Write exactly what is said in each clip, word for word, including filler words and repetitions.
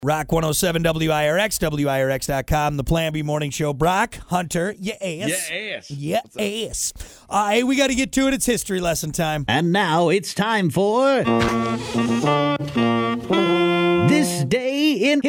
Rock one oh seven W I R X, W I R X dot com, the Plan B Morning Show. Brock, Hunter, yeah ass. Yeah ass. Yeah ass. Uh, hey, we got to get to it. It's history lesson time. And now it's time for This Day in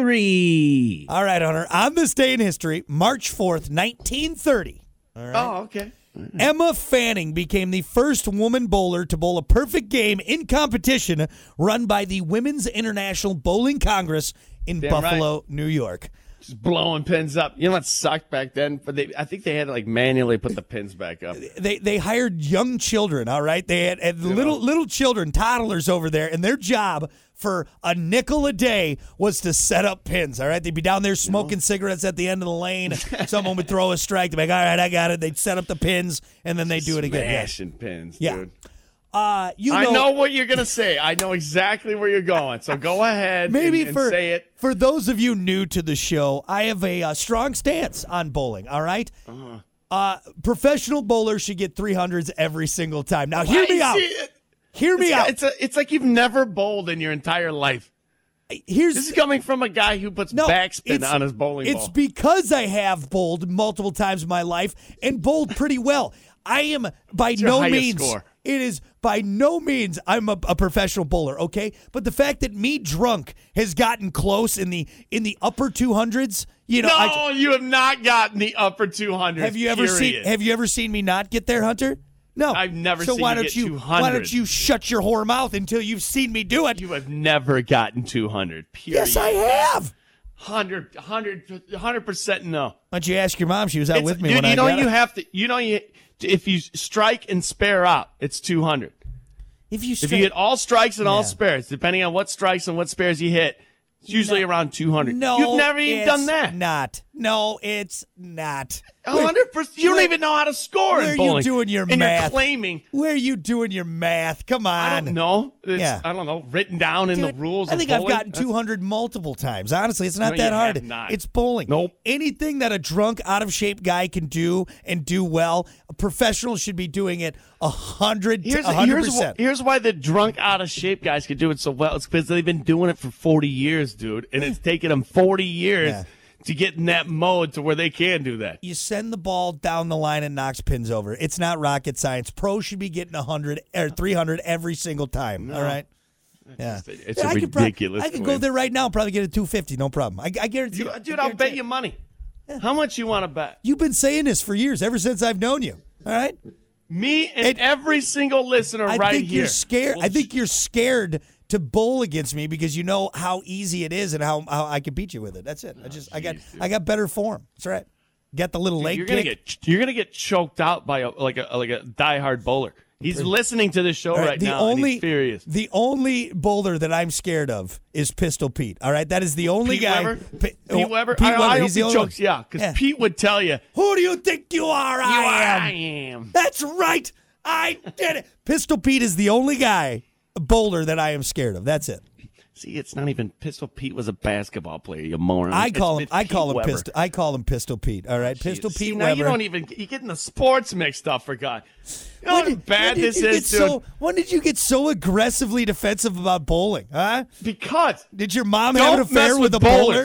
History. All right, Hunter. On this day in history, March fourth, nineteen thirty. All right. Oh, okay. Emma Fanning became the first woman bowler to bowl a perfect game in competition run by the Women's International Bowling Congress in Damn Buffalo, right. New York. Just blowing pins up. You know what sucked back then? But they, I think they had to like manually put the pins back up. They they hired young children, all right? They had, had little little children, toddlers over there, and their job for a nickel a day was to set up pins, all right? They'd be down there smoking cigarettes at the end of the lane. Someone would throw a strike. They'd be like, all right, I got it. They'd set up the pins, and then they'd do it again. Smashing pins, Yeah. dude. Uh, you know, I know what you're going to say. I know exactly where you're going. So go ahead maybe and, and for, say it. For those of you new to the show, I have a uh, strong stance on bowling, all right? Uh-huh. Uh, professional bowlers should get three hundreds every single time. Now, hear me out. Hear me it's, out. It's, a, it's like you've never bowled in your entire life. Here's This is coming from a guy who puts no, backspin it's- on his bowling It's ball. because I have bowled multiple times in my life and bowled pretty well. I am by your no highest means. score? It is by no means I'm a, a professional bowler, okay? But the fact that me drunk has gotten close in the in the upper two hundreds, you know. no, I, you have not gotten the upper two hundreds. have you ever period. seen Have you ever seen me not get there, Hunter? No, I've never so seen why you don't get you two Why hundred. don't you shut your whore mouth until you've seen me do it? You have never gotten two hundred, period. Yes, I have. one hundred, one hundred, one hundred percent no. Why don't you ask your mom? She was out It's- with me dude, when you I know got you it. have to, you know, you if you strike and spare out, it's two hundred. If you If straight- you hit all strikes and all Yeah. spares, depending on what strikes and what spares you hit, it's usually No. around two hundred. No, You've never even it's done that. Not. No, it's not. one hundred percent. You don't where- even know how to score where in are you bowling. doing your and math? you're claiming. Where are you doing your math? Come on. I don't know. It's, Yeah. I don't know. Written down in Dude, the rules I of think bowling. I've gotten That's- two hundred multiple times. Honestly, it's not No, that you hard. have not. It's bowling. Nope. Anything that a drunk, out of shape guy can do and do well, a professional should be doing it a hundred, Here's, a hundred here's, wh- percent. here's why the drunk, out of shape guys can do it so well. It's because they've been doing it for forty years, dude. And it's taken them forty years Yeah. to get in that mode to where they can do that. You send the ball down the line and knocks pins over. It's not rocket science. Pros should be getting a hundred or three hundred every single time. All right. Yeah, It's Yeah, a I could prob- ridiculous I could go claim. there right now and probably get a two fifty. No problem. I, I guarantee. You, you. dude, I I'll guarantee bet it. you money. How much you want to bet? You've been saying this for years, ever since I've known you. All right. Me and It- every single listener I right think here. you're scared. will I think you're scared to bowl against me because you know how easy it is and how, how I can beat you with it. That's it. I just I got jeez, I got better form. That's right. Got the little leg you're gonna kick. get you're gonna get choked out by a like a like a diehard bowler. He's listening to this show All right, right the now. only and he's furious. the only bowler that I'm scared of is Pistol Pete. All right, that is the only Pete guy. Weber? Pi- Pete oh, Weber. Pete I, Weber. I hope He's the he only one. chokes you out because Yeah. Pete would tell you. Who do you think you are? I You are, am. I am. That's right. I did it. Pistol Pete is the only guy bowler that I am scared of. That's it. See, it's not even Pistol Pete was a basketball player, you moron. I It's- call him. it's I call Pete him Weber. Pistol. I call him Pistol Pete. All right, Pistol See, Pete now Weber. you don't even you're getting the sports mixed up for God. You know When how did- bad when did this you is, get dude. so- when did you get so aggressively defensive about bowling? Huh? Because Did your mom Don't have an affair mess with, with a bowler? bowlers.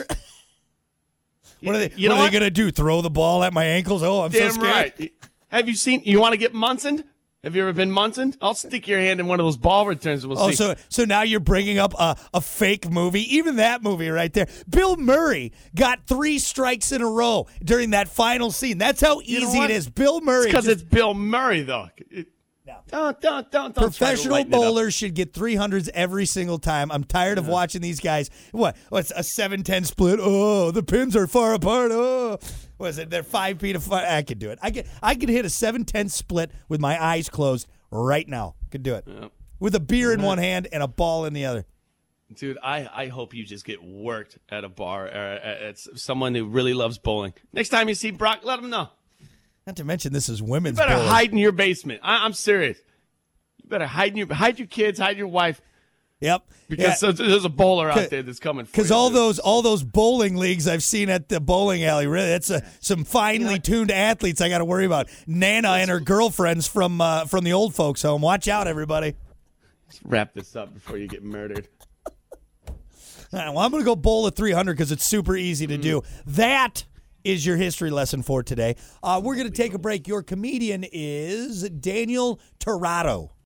what are they? You what know are what? they gonna do? Throw the ball at my ankles? Oh, I'm damn so scared. right. Have you seen? You want to get Munson? Have you ever been Munson? I'll stick your hand in one of those ball returns. And we'll Oh, see. so so now you're bringing up a, a fake movie. Even that movie right there. Bill Murray got three strikes in a row during that final scene. That's how You know easy what? it is. Bill Murray. because just- it's Bill Murray, though. It- No. Don't, don't, don't, don't. try to Professional lighten it up. bowlers should get three hundreds every single time. I'm tired of watching these guys. What? What's a seven ten split? Oh, the pins are far apart. Oh, what is it? They're five feet apart. I could do it. I could I could hit a seven ten split with my eyes closed right now. Could do it. Yep. With a beer in one hand and a ball in the other. Dude, I, I hope you just get worked at a bar or at, at someone who really loves bowling. Next time you see Brock, let him know. Not to mention this is women's You better bowling. hide in your basement. I, I'm serious. You better hide in your hide your kids, hide your wife, Yep. because Yeah. there's, there's a bowler out there that's coming for you. Because all dude. those all those bowling leagues I've seen at the bowling alley, really, that's uh, some finely tuned athletes I got to worry about. Nana and her girlfriends from uh, from the old folks home. Watch out, everybody. Let's wrap this up before you get murdered. Well, I'm going to go bowl at three hundred because it's super easy to do. That is your history lesson for today. Uh, we're going to take a break. Your comedian is Daniel Torado.